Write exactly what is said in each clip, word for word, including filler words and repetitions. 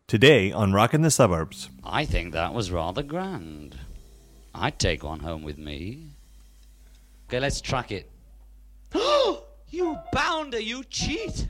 Today on Rockin' the Suburbs. I think that was rather grand. I'd take one home with me. Okay, let's track it. You bounder, you cheat!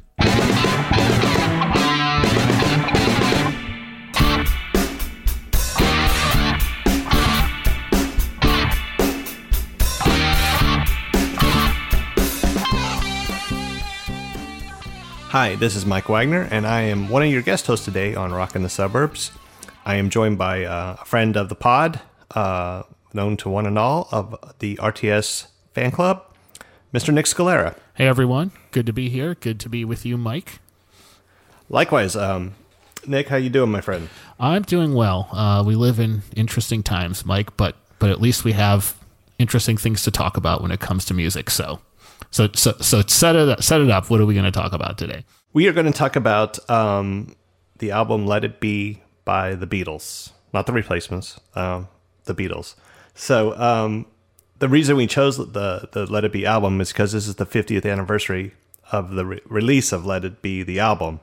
Hi, this is Mike Wagner, and I am one of your guest hosts today on Rockin' the Suburbs. I am joined by uh, a friend of the pod, uh, known to one and all of the R T S fan club, Mister Nick Scalera. Hey, everyone. Good to be here. Good to be with you, Mike. Likewise. Um, Nick, how you doing, my friend? I'm doing well. Uh, we live in interesting times, Mike, but but at least we have interesting things to talk about when it comes to music, so... So, so, so set it up, set it up. What are we going to talk about today? We are going to talk about um, the album "Let It Be" by the Beatles, not the Replacements, um, the Beatles. So, um, the reason we chose the the "Let It Be" album is because this is the fiftieth anniversary of the re- release of "Let It Be," the album.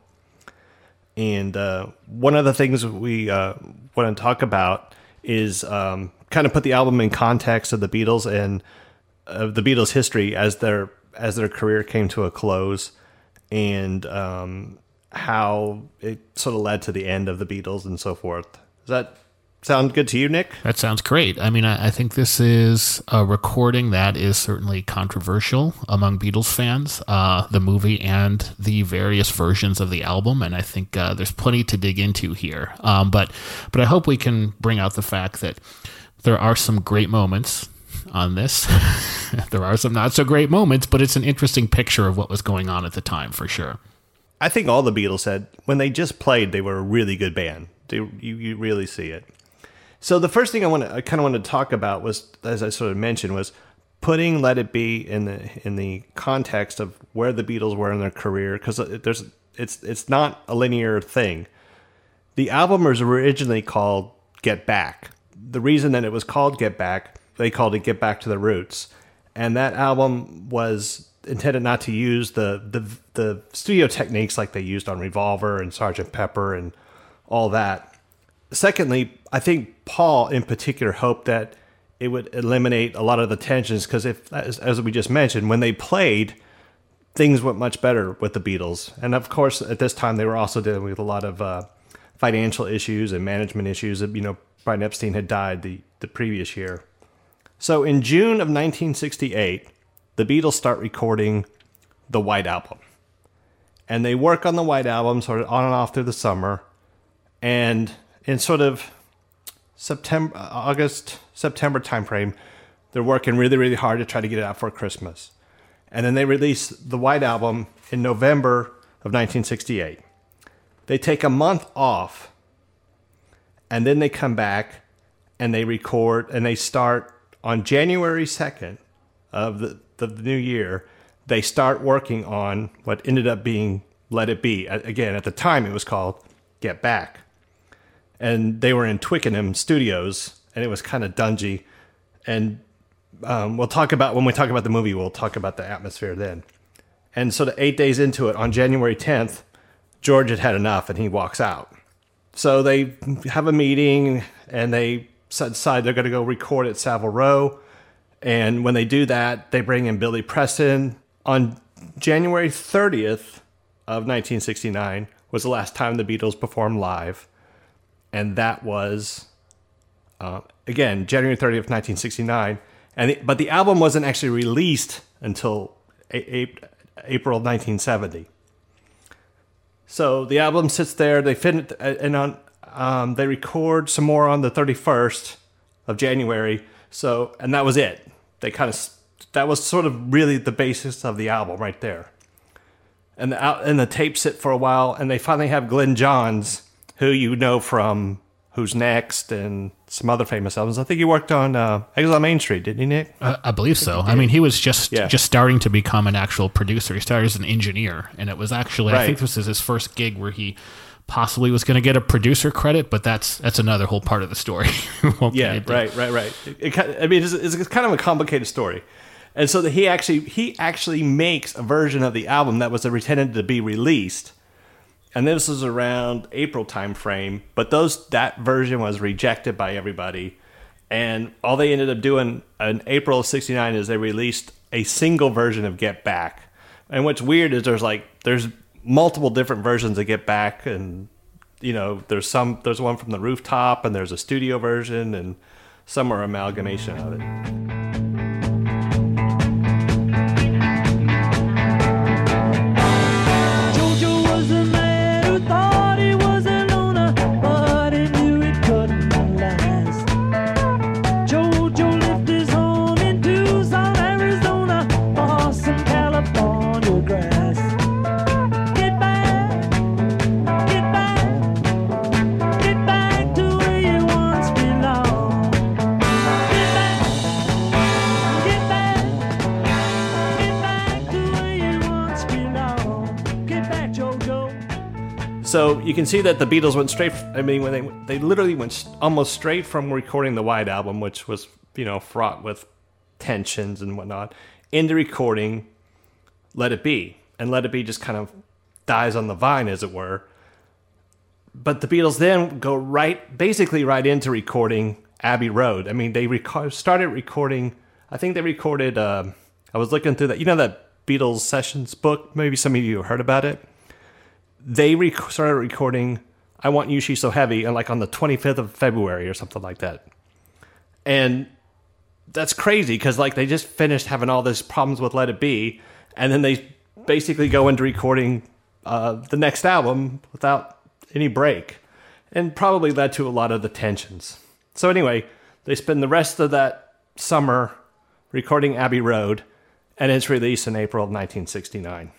And uh, one of the things we uh, want to talk about is um, kind of put the album in context of the Beatles and of the Beatles' history as their as their career came to a close, and um, how it sort of led to the end of the Beatles and so forth. Does that sound good to you, Nick? That sounds great. I mean, I, I think this is a recording that is certainly controversial among Beatles fans, uh, the movie and the various versions of the album, and I think uh, there's plenty to dig into here. Um, but but I hope we can bring out the fact that there are some great moments on this. There are some not so great moments, but it's an interesting picture of what was going on at the time, for sure. I think all the Beatles said when they just played, they were a really good band. They, you, you really see it. So the first thing I want to, I kind of want to talk about was, as I sort of mentioned, was putting "Let It Be" in the in the context of where the Beatles were in their career, because there's it's it's not a linear thing. The album was originally called "Get Back." The reason that it was called "Get Back," they called it "Get Back to the Roots." And that album was intended not to use the, the the studio techniques like they used on Revolver and Sergeant Pepper and all that. Secondly, I think Paul in particular hoped that it would eliminate a lot of the tensions, because if, as, as we just mentioned, when they played, things went much better with the Beatles. And of course, at this time, they were also dealing with a lot of uh, financial issues and management issues. You know, Brian Epstein had died the, the previous year. So in June of nineteen sixty-eight, the Beatles start recording the White Album. And they work on the White Album sort of on and off through the summer. And in sort of September, August, September timeframe, they're working really, really hard to try to get it out for Christmas. And then they release the White Album in November of nineteen sixty-eight. They take a month off, and then they come back and they record, and they start on January second of the, the new year. They start working on what ended up being "Let It Be." Again, at the time, it was called "Get Back." And they were in Twickenham Studios, and it was kind of dungy. And um, we'll talk about, when we talk about the movie, we'll talk about the atmosphere then. And so the eight days into it, on January tenth, George had had enough, and he walks out. So they have a meeting, and they decide they're going to go record at Savile Row. And when they do that, they bring in Billy Preston. On January thirtieth of nineteen sixty-nine was the last time the Beatles performed live. And that was, uh, again, January thirtieth, nineteen sixty-nine. And the, but the album wasn't actually released until a- a- April nineteen seventy. So the album sits there. They fit, and on um, they record some more on the thirty-first of January. So, and that was it. They kind of, that was sort of really the basis of the album right there. And the and the tapes sit for a while, and they finally have Glenn Johns, who you know from Who's Next and some other famous albums. I think he worked on uh, Exile on Main Street, didn't he, Nick? Uh, I believe so. I mean, he was just Yeah. just starting to become an actual producer. He started as an engineer, and it was actually, Right. I think this was his first gig where he possibly was going to get a producer credit, but that's that's another whole part of the story. Won't Yeah, get into. right, right, right. It, it, kind of- I mean, it's, it's kind of a complicated story. And so that he actually he actually makes a version of the album that was intended to be released, and this was around April time frame. But those that version was rejected by everybody, and all they ended up doing in April of sixty-nine is they released a single version of Get Back. And what's weird is there's like there's multiple different versions of Get Back, and you know there's some there's one from the rooftop, and there's a studio version, and some are amalgamation of it. So you can see that the Beatles went straight. I mean, when they they literally went almost straight from recording the White Album, which was you know fraught with tensions and whatnot, into recording Let It Be, and Let It Be just kind of dies on the vine, as it were. But the Beatles then go right, basically right into recording Abbey Road. I mean, they rec- started recording. I think they recorded. Uh, I was looking through that. You know that Beatles Sessions book. Maybe some of you have heard about it. They rec- started recording I Want You, She's So Heavy, and like on the twenty-fifth of February or something like that. And that's crazy because like they just finished having all these problems with Let It Be, and then they basically go into recording uh, the next album without any break, and probably led to a lot of the tensions. So anyway, they spend the rest of that summer recording Abbey Road, and it's released in April of nineteen sixty-nine.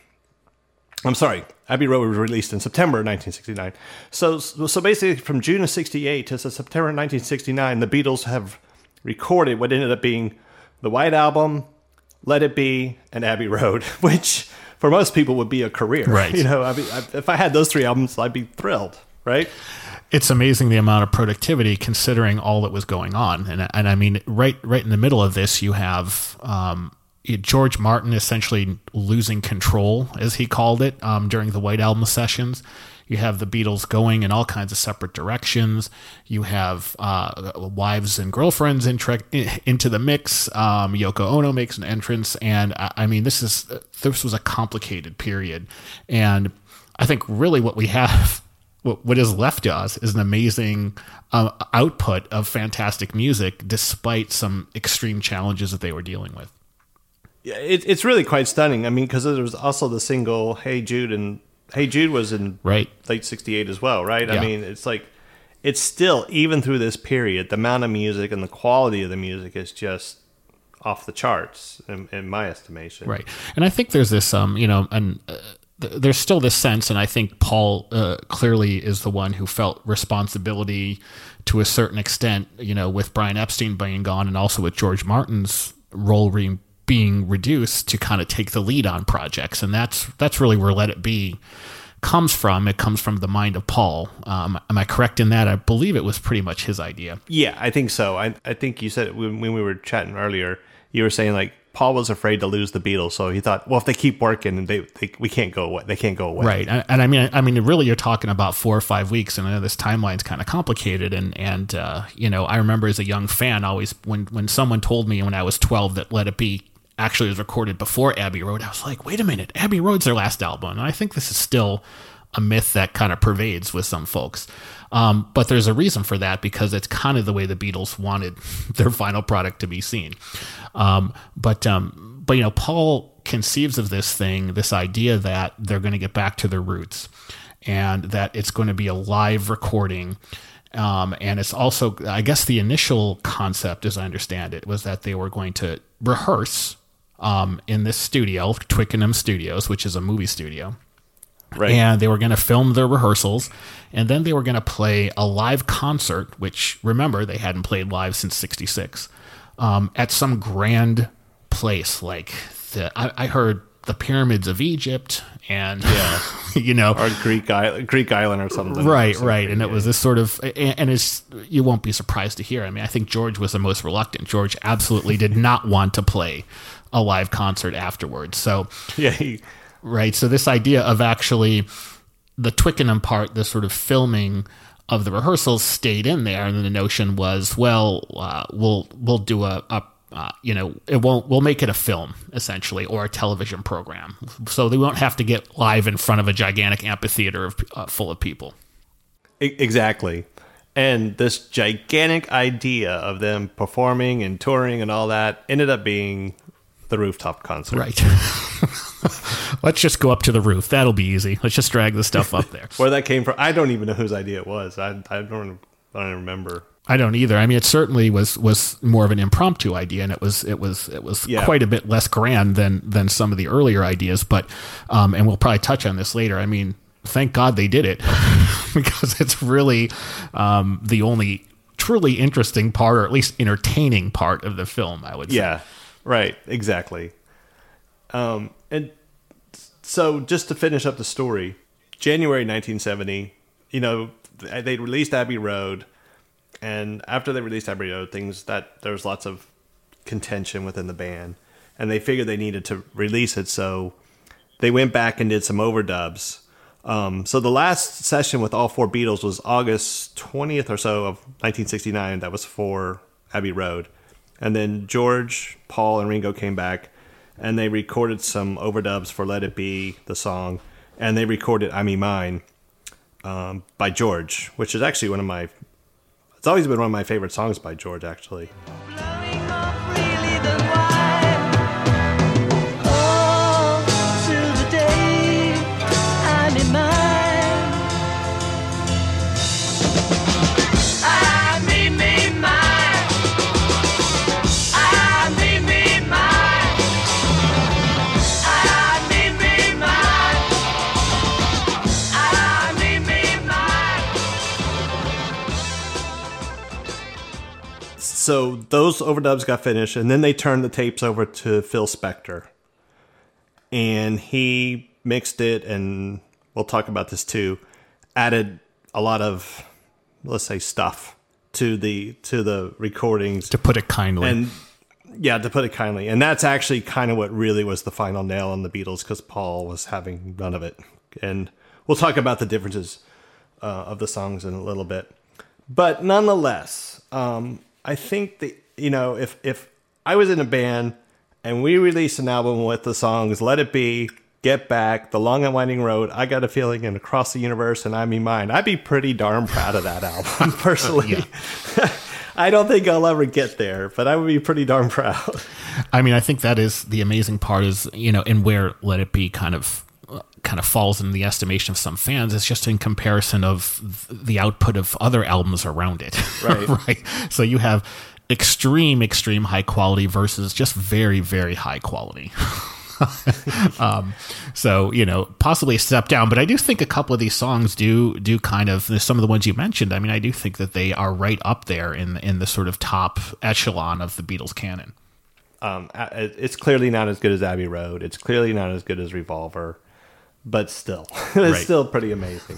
I'm sorry, Abbey Road was released in September nineteen sixty-nine. So, so basically, from June of sixty-eight to September nineteen sixty-nine, the Beatles have recorded what ended up being the White Album, Let It Be, and Abbey Road, which for most people would be a career. Right. You know, I mean, if I had those three albums, I'd be thrilled. Right. It's amazing the amount of productivity considering all that was going on, and and I mean, right, right in the middle of this, you have. Um, George Martin essentially losing control, as he called it, um, during the White Album sessions. You have the Beatles going in all kinds of separate directions. You have uh, wives and girlfriends in tre- into the mix. Um, Yoko Ono makes an entrance, and I, I mean, this is this was a complicated period, and I think really what we have. What is left to us is an amazing uh, output of fantastic music, despite some extreme challenges that they were dealing with. Yeah, it, it's really quite stunning. I mean, because there was also the single "Hey Jude," and "Hey Jude" was in right. late sixty-eight as well, right? Yeah. I mean, it's like it's still even through this period, the amount of music and the quality of the music is just off the charts, in, in my estimation. Right, and I think there's this, um, you know, and uh, th- there's still this sense, and I think Paul uh, clearly is the one who felt responsibility to a certain extent, you know, with Brian Epstein being gone, and also with George Martin's role being. being reduced to kind of take the lead on projects. And that's that's really where Let It Be comes from. It comes from the mind of Paul. Um, am I correct in that? I believe it was pretty much his idea. Yeah, I think so. I, I think you said when, when we were chatting earlier, you were saying like Paul was afraid to lose the Beatles. So he thought, well, if they keep working, they, they we can't go away. They can't go away. Right. And, and I mean, I mean, really, you're talking about four or five weeks, and I know this timeline's kind of complicated. And, and uh, you know, I remember as a young fan, always when, when someone told me when I was twelve that Let It Be actually was recorded before Abbey Road, I was like, wait a minute, Abbey Road's their last album. And I think this is still a myth that kind of pervades with some folks. Um, but there's a reason for that, because it's kind of the way the Beatles wanted their final product to be seen. Um, but, um, but, you know, Paul conceives of this thing, this idea that they're going to get back to their roots and that it's going to be a live recording. Um, and it's also, I guess the initial concept, as I understand it, was that they were going to rehearse um, in this studio, Twickenham Studios, which is a movie studio. Right. And they were going to film their rehearsals, and then they were going to play a live concert, which, remember, they hadn't played live since sixty-six, um, at some grand place. Like, the, I, I heard the pyramids of Egypt, and, yeah. you know. Or Greek, Island, Greek Island or something. Right, something, right. And yeah. it was this sort of, and, and it's, you won't be surprised to hear. I mean, I think George was the most reluctant. George absolutely did not want to play a live concert afterwards. So, yeah, he, right. So this idea of actually the Twickenham part, the sort of filming of the rehearsals stayed in there, and then the notion was, well, uh, we'll we'll do a, a uh, you know, it won't we'll make it a film essentially, or a television program, so they won't have to get live in front of a gigantic amphitheater of, uh, full of people. Exactly. And this gigantic idea of them performing and touring and all that ended up being the rooftop concert. Right. Let's just go up to the roof. That'll be easy. Let's just drag the stuff up there. Where that came from, I don't even know whose idea it was. I, I don't I don't remember. I don't either. I mean, it certainly was was more of an impromptu idea, and it was it was it was yeah. quite a bit less grand than than some of the earlier ideas. But um, and we'll probably touch on this later. I mean, thank God they did it because it's really um, the only truly interesting part, or at least entertaining part of the film, I would say. Yeah, right. Exactly. Um, and so just to finish up the story, January nineteen seventy, you know, they released Abbey Road. And after they released Abbey Road, things that there was lots of contention within the band. And they figured they needed to release it. So they went back and did some overdubs. Um, so the last session with all four Beatles was August twentieth or so of nineteen sixty-nine. That was for Abbey Road. And then George, Paul, and Ringo came back, and they recorded some overdubs for Let It Be, the song. And they recorded I Me Mine um, by George, which is actually one of my... It's always been one of my favorite songs by George, actually. So those overdubs got finished, and then they turned the tapes over to Phil Spector. And he mixed it, and we'll talk about this too, added a lot of, let's say, stuff to the to the recordings. To put it kindly. And yeah, to put it kindly. And that's actually kind of what really was the final nail on the Beatles, because Paul was having none of it. And we'll talk about the differences uh, of the songs in a little bit. But nonetheless... Um, I think that, you know, if, if I was in a band and we released an album with the songs Let It Be, Get Back, The Long and Winding Road, I Got a Feeling, and Across the Universe, and I Me Mine, I'd be pretty darn proud of that album, personally. I don't think I'll ever get there, but I would be pretty darn proud. I mean, I think that is the amazing part is, you know, and where Let It Be kind of kind of falls in the estimation of some fans, it's just in comparison of the output of other albums around it. Right. Right. So you have extreme, extreme high quality versus just very, very high quality. um, so, you know, possibly a step down, but I do think a couple of these songs do, do kind of, some of the ones you mentioned, I mean, I do think that they are right up there in, in the sort of top echelon of the Beatles canon. Um, it's clearly not as good as Abbey Road. It's clearly not as good as Revolver. But still, it's right. still pretty amazing.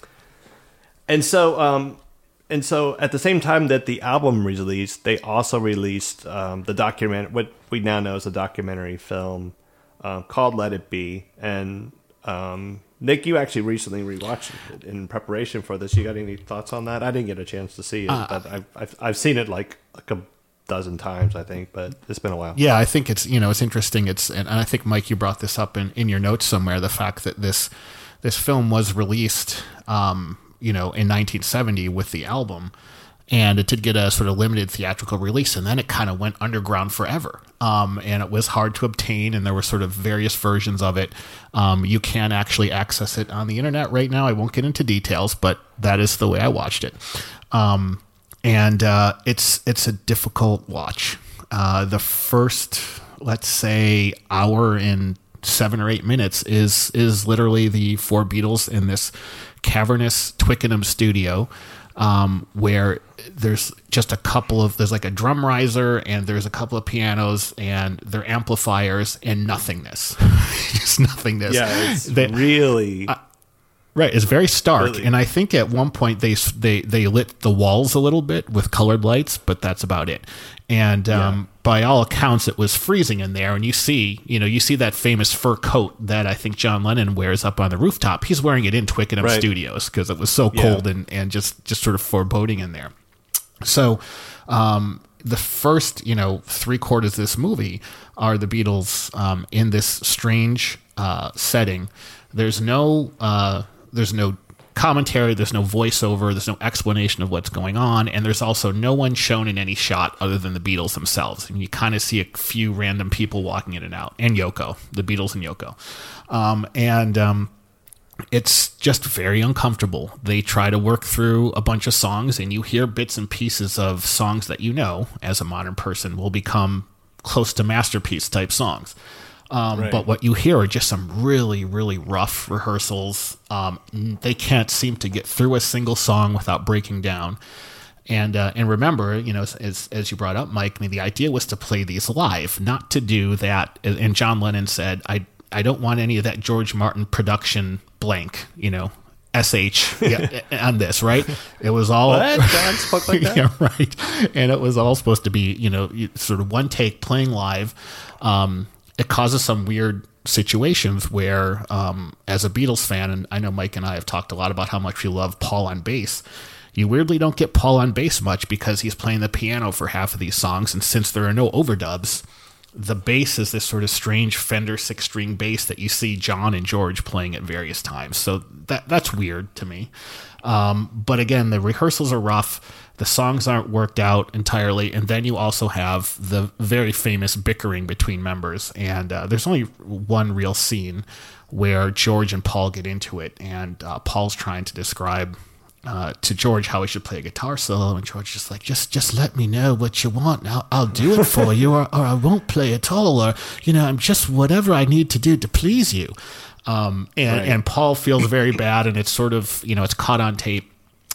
And so, um, and so, at the same time that the album released, they also released um, the document, what we now know as a documentary film uh, called "Let It Be." And um, Nick, you actually recently rewatched it in preparation for this. You got any thoughts on that? I didn't get a chance to see it, uh, but I've, I've I've seen it like like a dozen times, I think, but it's been a while. Yeah, I think it's, you know, it's interesting. It's, and I think, Mike, you brought this up in, in your notes somewhere, the fact that this, this film was released, um, you know, in nineteen seventy with the album, and it did get a sort of limited theatrical release, and then it kind of went underground forever. Um, and it was hard to obtain, and there were sort of various versions of it. Um, you can actually access it on the internet right now. I won't get into details, but that is the way I watched it. Um, And uh, it's it's a difficult watch. Uh, the first, let's say, hour and seven or eight minutes is is literally the four Beatles in this cavernous Twickenham studio, um, where there's just a couple of there's like a drum riser and there's a couple of pianos and they're amplifiers and nothingness, just nothingness. Yeah, it's they, really. Uh, Right, it's very stark, Really? and I think at one point they they they lit the walls a little bit with colored lights, but that's about it. And um, Yeah. by all accounts, it was freezing in there. And you see, you know, you see that famous fur coat that I think John Lennon wears up on the rooftop. He's wearing it in Twickenham Right. Studios because it was so Yeah. cold and and just just sort of foreboding in there. So. Um, the first, you know, three quarters of this movie are the Beatles um, in this strange uh, setting. There's no, uh, there's no commentary, there's no voiceover, there's no explanation of what's going on, and there's also no one shown in any shot other than the Beatles themselves. And you kind of see a few random people walking in and out, and Yoko, the Beatles and Yoko, um, and. Um, It's just very uncomfortable. They try to work through a bunch of songs, and you hear bits and pieces of songs that you know, as a modern person, will become close to masterpiece type songs. Um, Right. But what you hear are just some really, really rough rehearsals. Um, they can't seem to get through a single song without breaking down. And uh, and remember, you know, as as you brought up, Mike, I mean, the idea was to play these live, not to do that. And John Lennon said, I I don't want any of that George Martin production blank, you know, S H yeah, on this, right? It was all What? John spoke like that? yeah, right. And it was all supposed to be, you know, sort of one take playing live. Um, it causes some weird situations where, um, as a Beatles fan, and I know Mike and I have talked a lot about how much we love Paul on bass. You weirdly don't get Paul on bass much because he's playing the piano for half of these songs, and since there are no overdubs, the bass is this sort of strange Fender six-string bass that you see John and George playing at various times. So that that's weird to me. Um, but again, the rehearsals are rough. The songs aren't worked out entirely. And then you also have the very famous bickering between members. And uh, there's only one real scene where George and Paul get into it. And uh, Paul's trying to describe Uh, to George how he should play a guitar solo, and George is just like, just just let me know what you want, and I'll, I'll do it for you, or, or I won't play at all, or, you know, I'm just whatever I need to do to please you. Um, and, Right. and Paul feels very bad, and it's sort of, you know, it's caught on tape.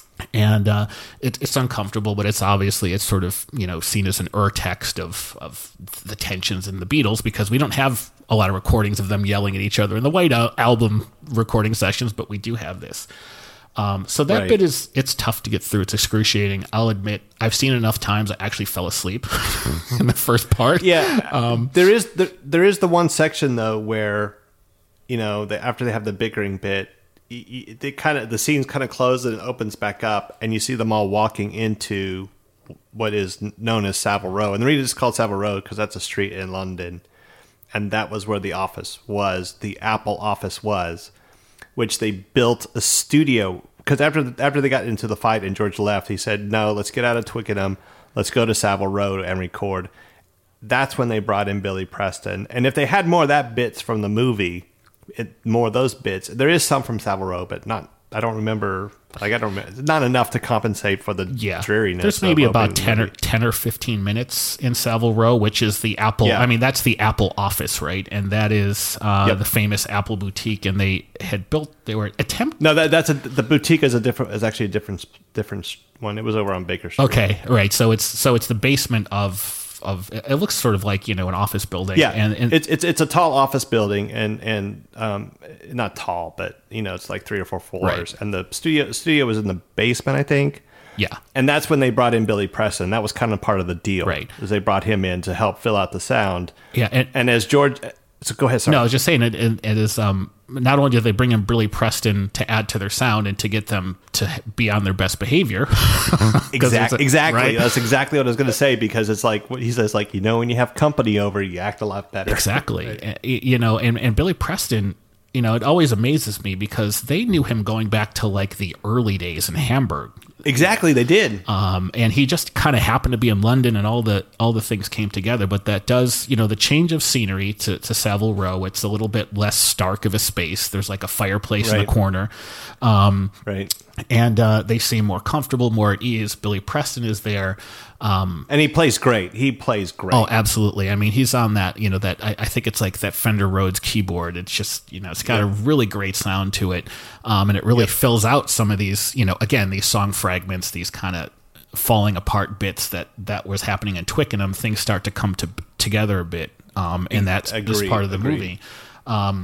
And uh, it, it's uncomfortable, but it's obviously it's sort of, you know, seen as an ur-text of, of the tensions in the Beatles, because we don't have a lot of recordings of them yelling at each other in the White Al- Album recording sessions, but we do have this. Um, so that Right. bit is, it's tough to get through. It's excruciating. I'll admit, I've seen it enough times I actually fell asleep in the first part. Yeah, Um, there is the, there is the one section though where, you know, the, after they have the bickering bit, y- y- they kind of the scene's kind of closed and it opens back up, and you see them all walking into what is known as Savile Row, and the reason it's called Savile Row because that's a street in London, and that was where the office was, the Apple office was, which they built a studio. Because after after they got into the fight and George left, he said, no, let's get out of Twickenham. Let's go to Savile Row and record. That's when they brought in Billy Preston. And if they had more of that bits from the movie, it, more of those bits, there is some from Savile Row, but not, I don't remember, like I don't remember, not enough to compensate for the Yeah, dreariness. there's maybe of about opening the ten or movie. ten or fifteen minutes in Savile Row, which is the Apple. Yeah. I mean, that's the Apple office, right? And that is uh, Yep. the famous Apple boutique. And they had built. They were attempt. No, that, that's a, the boutique is a different, is actually a different, different one. It was over on Baker Street. Okay, right. So it's so it's the basement of of. It looks sort of like, you know, an office building. Yeah, and, and it's it's it's a tall office building, and and um, not tall, but you know, it's like three or four floors. Right. And the studio studio was in the basement, I think. yeah. And that's when they brought in Billy Preston. That was kind of part of the deal, Right. Is they brought him in to help fill out the sound. Yeah, and- and as George, so go ahead. Sorry. No, I was just saying it, it, it is. Um, not only did they bring in Billy Preston to add to their sound and to get them to be on their best behavior, 'cause Exact, it's a- exactly. right? That's exactly what I was going to say, because it's like what he says, like, you know, when you have company over, you act a lot better. Exactly. Uh, You know, and, and Billy Preston, you know, it always amazes me because they knew him going back to like the early days in Hamburg. Exactly, they did. Um, and he just kind of happened to be in London, and all the all the things came together. But that does, you know, the change of scenery to, to Savile Row. It's a little bit less stark of a space. There's like a fireplace in Right. the corner, um, Right. and uh, they seem more comfortable, more at ease. Billy Preston is there. Um, And he plays great. He plays great. Oh, absolutely. I mean, he's on that, you know, that I, I think it's like that Fender Rhodes keyboard. It's just, you know, it's got a really great sound to it. Um, and it really fills out some of these, you know, again, these song fragments, these kind of falling apart bits that, that was happening in Twickenham. Things start to come to, together a bit um, in that this Agreed, part of the agreed. movie. Um,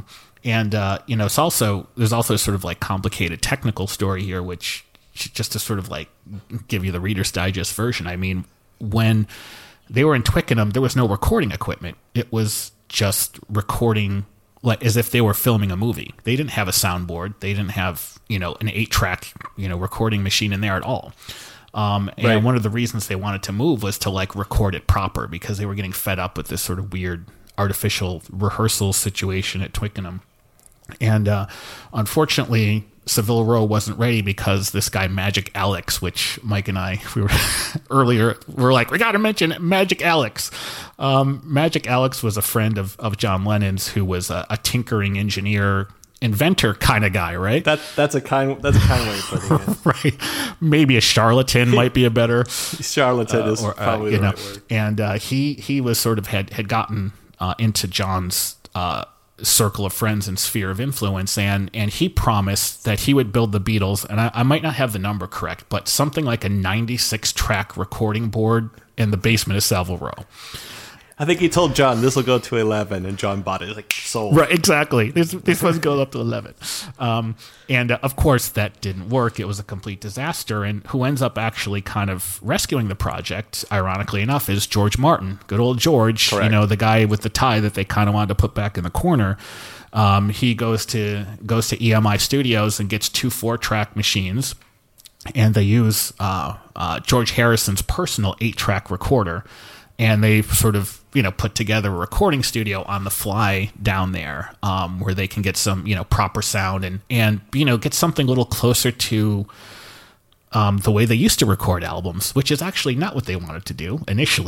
and uh, you know, it's also there's also sort of like complicated technical story here, which just to sort of like give you the Reader's Digest version. I mean, when they were in Twickenham, there was no recording equipment. It was just recording like as if they were filming a movie. They didn't have a soundboard. They didn't have, you know, an eight track, you know, recording machine in there at all. Um, and Right. one of the reasons they wanted to move was to like record it proper because they were getting fed up with this sort of weird artificial rehearsal situation at Twickenham. And uh, unfortunately, Savile Row wasn't ready because this guy Magic Alex, which Mike and I we were earlier, we were like, we got to mention Magic Alex. Um, Magic Alex was a friend of, of John Lennon's, who was a, a tinkering engineer, inventor kind of guy, right? That that's a kind that's a kind way of putting it. Right. Maybe a charlatan might be a better Charlatan uh, is or, uh, probably you the know, right word. and uh, he he was sort of had had gotten uh, into John's uh, circle of friends and sphere of influence, and and he promised that he would build the Beatles, and I, I might not have the number correct, but something like a ninety-six track recording board in the basement of Savile Row. I think he told John this will go to eleven, and John bought it. Like sold. Right, exactly. This this was going up to eleven, um, and uh, of course that didn't work. It was a complete disaster. And who ends up actually kind of rescuing the project, ironically enough, is George Martin. Good old George, Correct. you know, the guy with the tie that they kind of wanted to put back in the corner. Um, he goes to goes to E M I Studios and gets two four track machines, and they use uh, uh, George Harrison's personal eight track recorder. And they sort of, you know, put together a recording studio on the fly down there, um, where they can get some, you know, proper sound and, and, you know, get something a little closer to um, the way they used to record albums, which is actually not what they wanted to do initially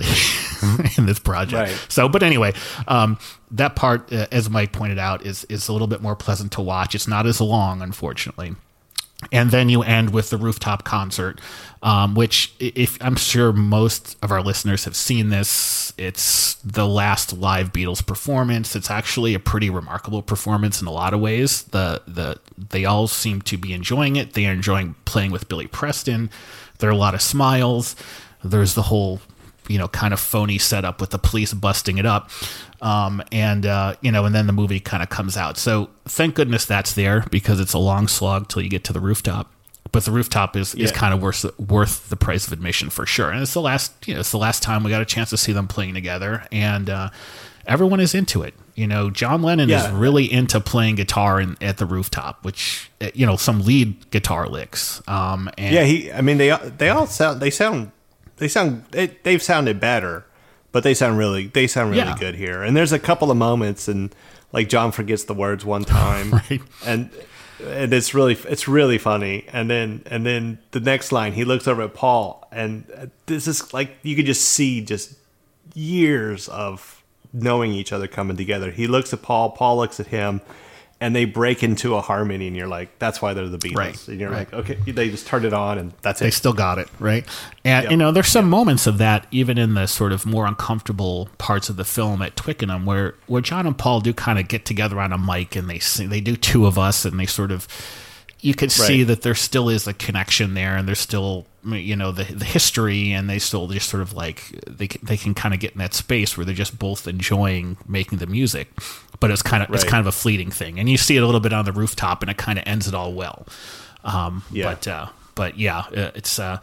in this project. Right. So, but anyway, um, that part, uh, as Mike pointed out, is, is a little bit more pleasant to watch. It's not as long, unfortunately. And then you end with the rooftop concert, um, which if I'm sure most of our listeners have seen this. It's the last live Beatles performance. It's actually a pretty remarkable performance in a lot of ways. The the they all seem to be enjoying it. They are enjoying playing with Billy Preston. There are a lot of smiles. There's the whole, you know, kind of phony setup with the police busting it up. Um, and, uh, you know, and then the movie kind of comes out. So thank goodness that's there because it's a long slog till you get to the rooftop. But the rooftop is, is Yeah. kind of worth, worth the price of admission for sure. And it's the last, you know, it's the last time we got a chance to see them playing together. And, uh, everyone is into it. You know, John Lennon Yeah. is really into playing guitar in, at the rooftop, which, uh, you know, some lead guitar licks. Um, and Yeah, he. I mean, they they all sound. They sound. They sound. They, they've sounded better, but they sound really. They sound really Yeah. good here. And there's a couple of moments, and like John forgets the words one time, Right. and and it's really it's really funny. And then and then the next line, he looks over at Paul, and this is like you could just see just years of knowing each other coming together. He looks at Paul, Paul looks at him, and they break into a harmony, and you're like, that's why they're the Beatles. Right, And you're right. like, okay, they just turned it on, and that's they it. still got it, right? And, Yep. you know, there's some moments of that even in the sort of more uncomfortable parts of the film at Twickenham where, where John and Paul do kind of get together on a mic and they sing, they do Two of Us, and they sort of, you could see Right. that there still is a connection there, and there's still, you know, the the history, and they still just sort of like, they, can- they can kind of get in that space where they're just both enjoying making the music. But it's kind of it's Right. kind of a fleeting thing, and you see it a little bit on the rooftop, and it kind of ends it all well. Um, Yeah. But uh, but yeah, uh, it's uh,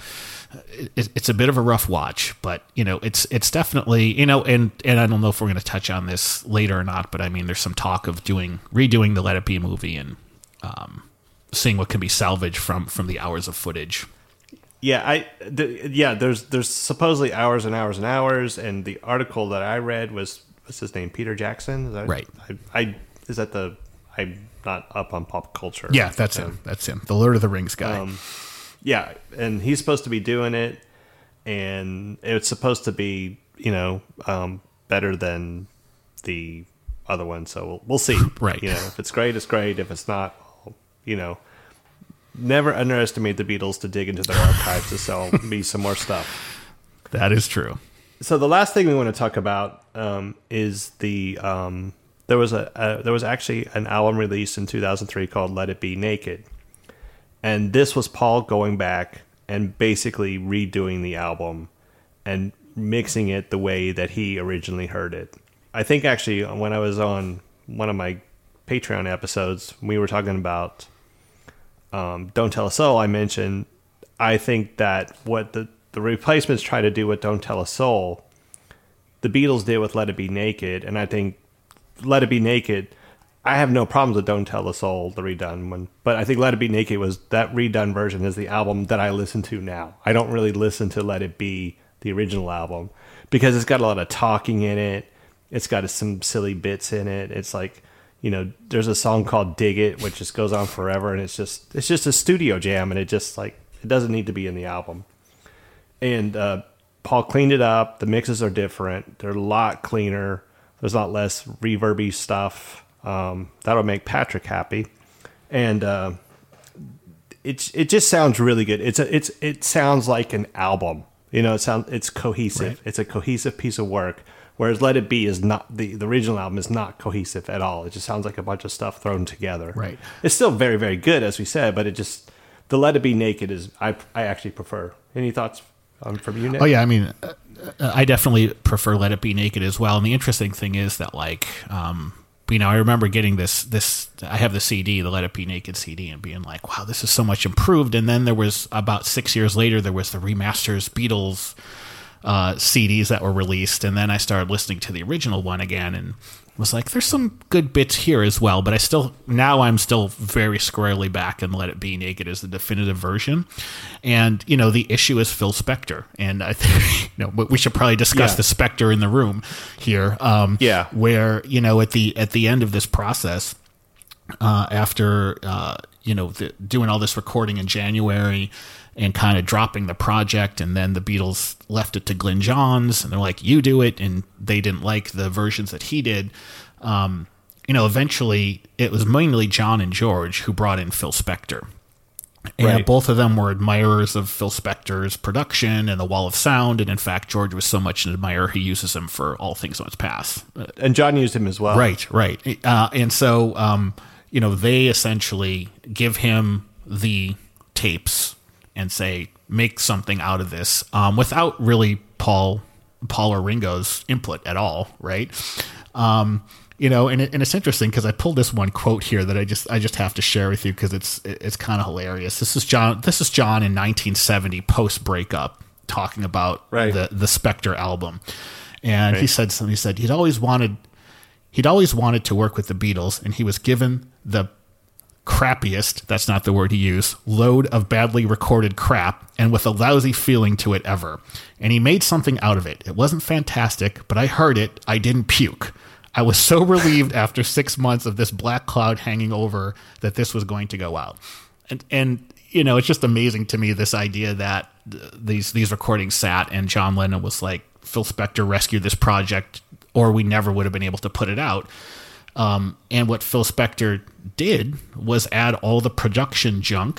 it, it's a bit of a rough watch, but you know, it's it's definitely, you know, and and I don't know if we're going to touch on this later or not, but I mean, there's some talk of doing redoing the Let It Be movie and um, seeing what can be salvaged from from the hours of footage. Yeah, I the, yeah. There's there's supposedly hours and hours and hours, and the article that I read was what's his name, Peter Jackson, is that, Right. I, I is that the I'm not up on pop culture. Yeah, that's Um, him. That's him. The Lord of the Rings guy. Um, yeah, and he's supposed to be doing it, and it's supposed to be, you know, um, better than the other one. So we'll, we'll see. Right. You know, if it's great, it's great. If it's not, you know, never underestimate the Beatles to dig into their archives to sell me some more stuff. That is true. So the last thing we want to talk about um, is the um, there was a, a there was actually an album released in two thousand three called Let It Be Naked, and this was Paul going back and basically redoing the album and mixing it the way that he originally heard it. I think actually when I was on one of my Patreon episodes, we were talking about um, Don't Tell a Soul. I mentioned, I think that what the, the Replacements try to do with Don't Tell a Soul, the Beatles did with Let It Be Naked, and I think Let It Be Naked, I have no problems with Don't Tell a Soul, the redone one, but I think Let It Be Naked was, that redone version is the album that I listen to now. I don't really listen to Let It Be, the original album, because it's got a lot of talking in it. It's got some silly bits in it. It's like, you know, there's a song called Dig It, which just goes on forever, and it's just, it's just a studio jam, and it just like, it doesn't need to be in the album. And uh, Paul cleaned it up. The mixes are different. They're a lot cleaner. There's a lot less reverby stuff. Um, that'll make Patrick happy. And uh, it's it just sounds really good. It's a, it's it sounds like an album. You know, it sounds it's cohesive. Right. It's a cohesive piece of work. Whereas Let It Be is not, the, the original album is not cohesive at all. It just sounds like a bunch of stuff thrown together. Right. It's still very, very good, as we said, but it just, the Let It Be Naked is, I I actually prefer. Any thoughts um, from you, Nick? Oh, yeah. I mean, uh, I definitely prefer Let It Be Naked as well. And the interesting thing is that, like, um, you know, I remember getting this, this, I have the C D, the Let It Be Naked C D, and being like, wow, this is so much improved. And then there was, about six years later, there was the remasters Beatles uh, C Ds that were released. And then I started listening to the original one again and was like, there's some good bits here as well. But I still, now I'm still very squarely back and Let It Be Naked as the definitive version. And, you know, the issue is Phil Spector. And I think, you know, we should probably discuss yeah. the Spector in the room here. Um, yeah. Where, you know, at the, at the end of this process, uh, after, uh, you know, the, doing all this recording in January and kind of dropping the project, and then the Beatles left it to Glyn Johns, and they're like, you do it, and they didn't like the versions that he did. Um, you know, eventually it was mainly John and George who brought in Phil Spector. And right. both of them were admirers of Phil Spector's production and the Wall of Sound, and in fact, George was so much an admirer, he uses him for All Things Must Pass. And John used him as well. Right, right. Uh, and so, um, you know, they essentially give him the tapes and say, make something out of this, um, without really Paul, Paul or Ringo's input at all, right? Um, you know, and, it, and it's interesting because I pulled this one quote here that I just I just have to share with you because it's it's kind of hilarious. This is John. This is John in nineteen seventy post breakup talking about right. the the Spector album, and right. he said something. He said he'd always wanted he'd always wanted to work with the Beatles, and he was given the crappiest, that's not the word he used, load of badly recorded crap and with a lousy feeling to it ever. And he made something out of it. It wasn't fantastic, but I heard it. I didn't puke. I was so relieved after six months of this black cloud hanging over that this was going to go out. And, and you know, it's just amazing to me, this idea that these, these recordings sat and John Lennon was like, Phil Spector rescued this project or we never would have been able to put it out. Um, and what Phil Spector did was add all the production junk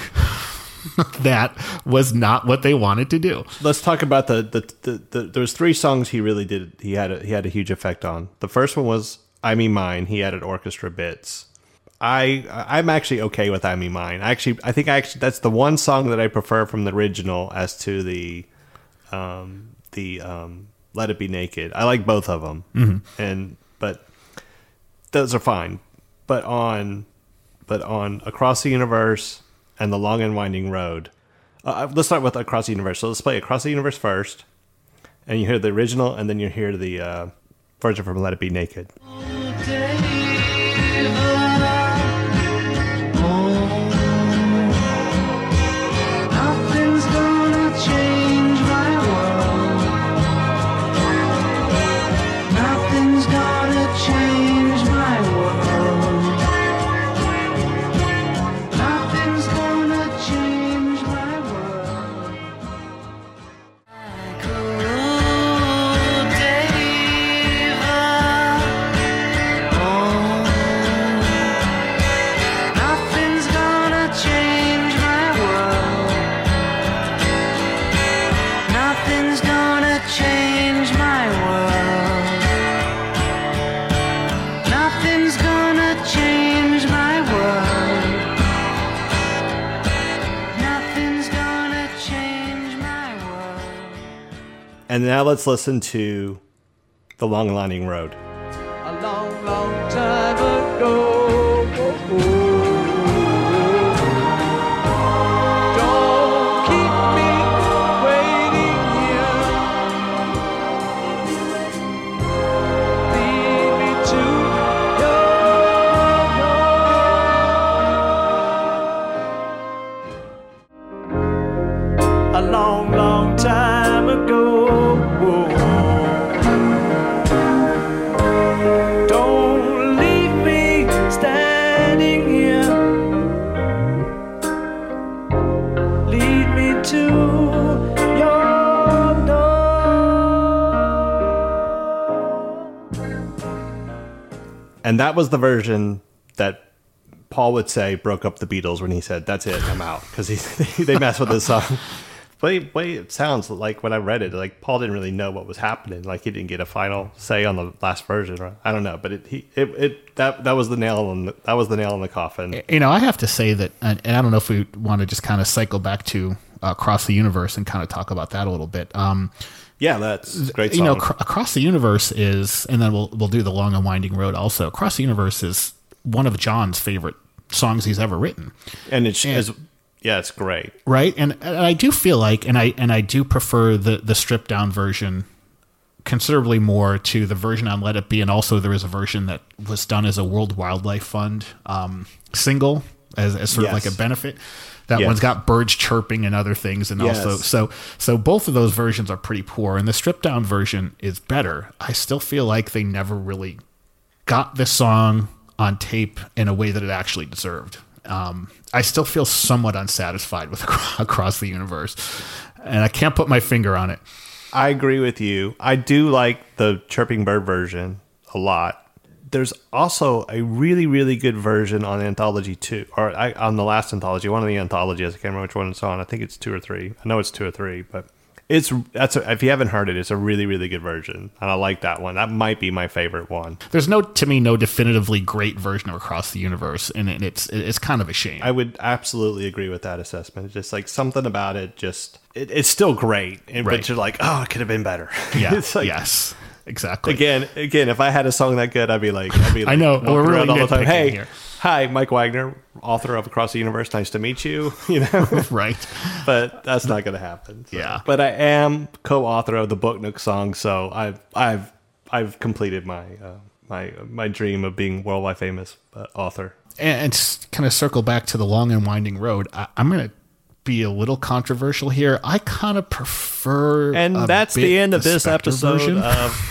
that was not what they wanted to do. Let's talk about the the, the, the there's three songs he really did. He had a, he had a huge effect on. The first one was I Me Mine. He added orchestra bits. I I'm actually okay with I Me Mine. I actually I think I actually that's the one song that I prefer from the original as to the um, the um, Let It Be Naked. I like both of them, mm-hmm. and but. Those are fine, but on, but on Across the Universe and The Long and Winding Road. Uh, let's start with Across the Universe. So let's play Across the Universe first, and you hear the original, and then you hear the uh, version from Let It Be Naked. And now let's listen to The Long and Winding Road. A long, long time ago, And that was the version that Paul would say broke up the Beatles when he said, "That's it, I'm out," because he they messed with this song. But way it sounds like when I read it, like Paul didn't really know what was happening. Like he didn't get a final say on the last version, or I don't know. But it he it, it that that was the nail on the, that was the nail in the coffin. You know, I have to say that, and I don't know if we want to just kind of cycle back to uh, Across the Universe and kind of talk about that a little bit. Um, yeah, that's a great song. You know, Cr- Across the Universe is, and then we'll we'll do the Long and Winding Road also. Across the Universe is one of John's favorite songs he's ever written, and it's. And, as, Yeah, it's great. Right? And, and I do feel like, and I and I do prefer the, the stripped down version considerably more to the version on Let It Be. And also there is a version that was done as a World Wildlife Fund um, single as, as sort yes. of like a benefit. That yes. one's got birds chirping and other things. And yes. also, so so both of those versions are pretty poor. And the stripped down version is better. I still feel like they never really got this song on tape in a way that it actually deserved. Um, I still feel somewhat unsatisfied with Across the Universe, and I can't put my finger on it. I agree with you. I do like the Chirping Bird version a lot. There's also a really, really good version on Anthology two, or I, on the last Anthology, one of the anthologies. I can't remember which one it's on. I think it's two or three. I know it's two or three, but it's that's a, if you haven't heard it, it's a really, really good version, and I like that one. That might be my favorite one. There's no, to me, no definitively great version of Across the Universe, and it, it's it's kind of a shame. I would absolutely agree with that assessment. It's just like something about it, just it, it's still great, and, Right. but you're like, oh, it could have been better. Yeah. It's like, yes. Exactly. Again, again, if I had a song that good, I'd be like, I'd be like I know, walking we're really around all the time. nitpicking Hey, here. hi, Mike Wagner, author of Across the Universe. Nice to meet you. You know, Right. but that's not going to happen. So. Yeah. But I am co-author of the Book Nook song, so I've I've I've completed my uh, my my dream of being worldwide famous uh, author. And, and just kind of circle back to the Long and Winding Road. I, I'm going to be a little controversial here. I kind of prefer, And a that's bit the end of the this Spectre episode version. of.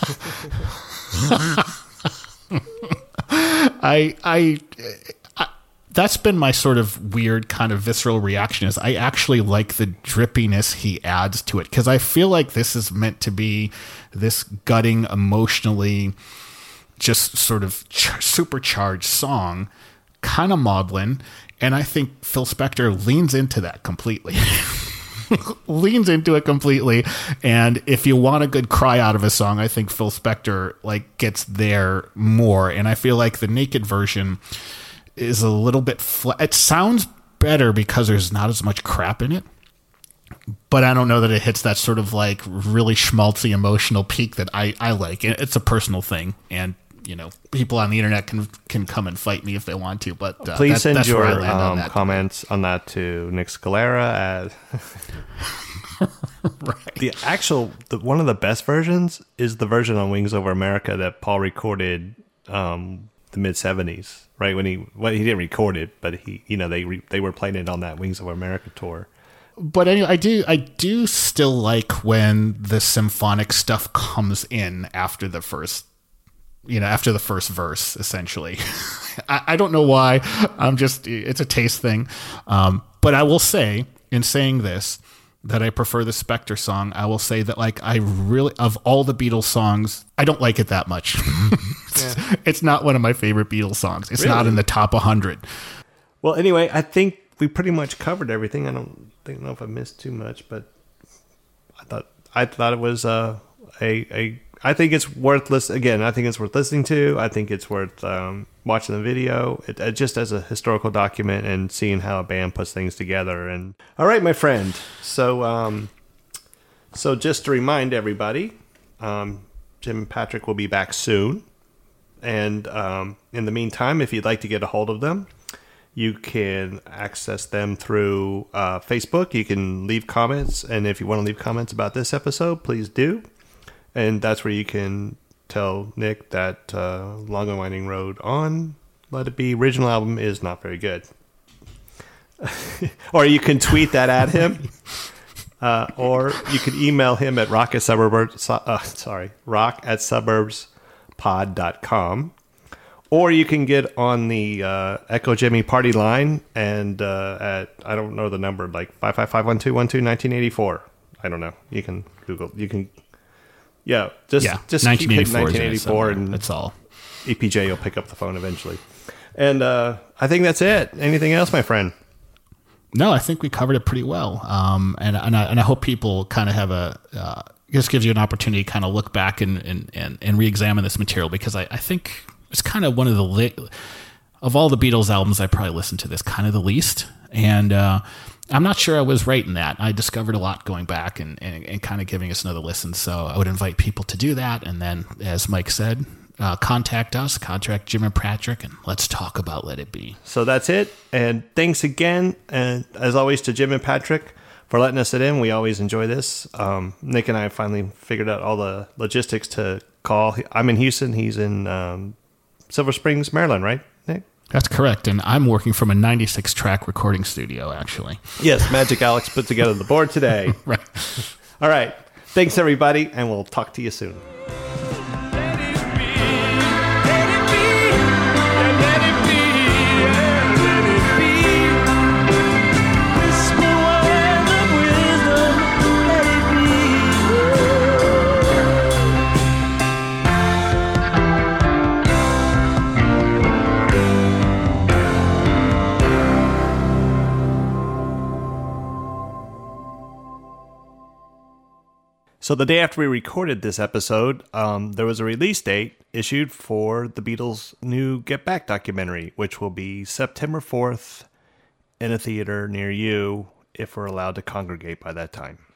I, I, I, that's been my sort of weird kind of visceral reaction is I actually like the drippiness he adds to it. Cause I feel like this is meant to be this gutting, emotionally just sort of ch- supercharged song, kind of maudlin. And I think Phil Spector leans into that completely. leans into it completely. And if you want a good cry out of a song, I think Phil Spector like gets there more. And I feel like the Naked version is a little bit flat. It sounds better because there's not as much crap in it. But I don't know that it hits that sort of like really schmaltzy emotional peak that I, I like. It's a personal thing. And, you know, people on the internet can can come and fight me if they want to. But uh, Please that, send that's your where I land on um, that. comments on that to Nick Scalera. At Right. the actual, the, one of the best versions is the version on Wings Over America that Paul recorded um, the mid seventies. Right when he well he didn't record it, but he you know they re, they were playing it on that Wings Over America tour. But anyway, I do I do still like when the symphonic stuff comes in after the first, you know, after the first verse, essentially. I, I don't know why. I'm just, it's a taste thing. Um, but I will say, in saying this, that I prefer the Spectre song. I will say that, like, I really, of all the Beatles songs, I don't like it that much. it's, Yeah. it's not one of my favorite Beatles songs. It's not Really? in the top one hundred. Well, anyway, I think we pretty much covered everything. I don't think know if I missed too much, but I thought I thought it was uh, a a. I think it's worth listen again. I think it's worth listening to. I think it's worth um, watching the video, it, it just as a historical document and seeing how a band puts things together. And all right, my friend. So, um, so just to remind everybody, um, Jim and Patrick will be back soon. And um, in the meantime, if you'd like to get a hold of them, you can access them through uh, Facebook. You can leave comments. And if you want to leave comments about this episode, please do. And that's where you can tell Nick that uh, Long and Winding Road on Let It Be original album is not very good. Or you can tweet that at him. Uh, or you can email him at rock at suburbs, uh, sorry, rock at suburbs pod dot com. Or you can get on the uh, Echo Jimmy party line and uh, at, I don't know the number, like five five five one two one two nineteen eighty-four. I don't know. You can Google, you can, yeah, just, Yeah, just keep hitting nineteen eighty-four. nineteen eighty-four. And And that's all. E P J will pick up the phone eventually. And uh, I think that's it. Anything else, my friend? No, I think we covered it pretty well. Um, and, and, I, and I hope people kind of have a, uh, just gives you an opportunity to kind of look back and, and, and, and re-examine this material, because I, I think it's kind of one of the, li- of all the Beatles albums, I probably listened to this kind of the least. And uh, I'm not sure I was right in that. I discovered a lot going back and, and, and kind of giving us another listen. So I would invite people to do that. And then, as Mike said, Uh, contact us, contact Jim and Patrick, and let's talk about Let It Be. So that's it. And thanks again, and as always, to Jim and Patrick for letting us sit in. We always enjoy this. Um, Nick and I finally figured out all the logistics to call. I'm in Houston. He's in um, Silver Springs, Maryland, right, Nick? That's correct. And I'm working from a ninety-six track recording studio, actually. Yes, Magic Alex put together the board today. Right. All right. Thanks, everybody, and we'll talk to you soon. So the day after we recorded this episode, um, there was a release date issued for the Beatles' new Get Back documentary, which will be September fourth in a theater near you, if we're allowed to congregate by that time.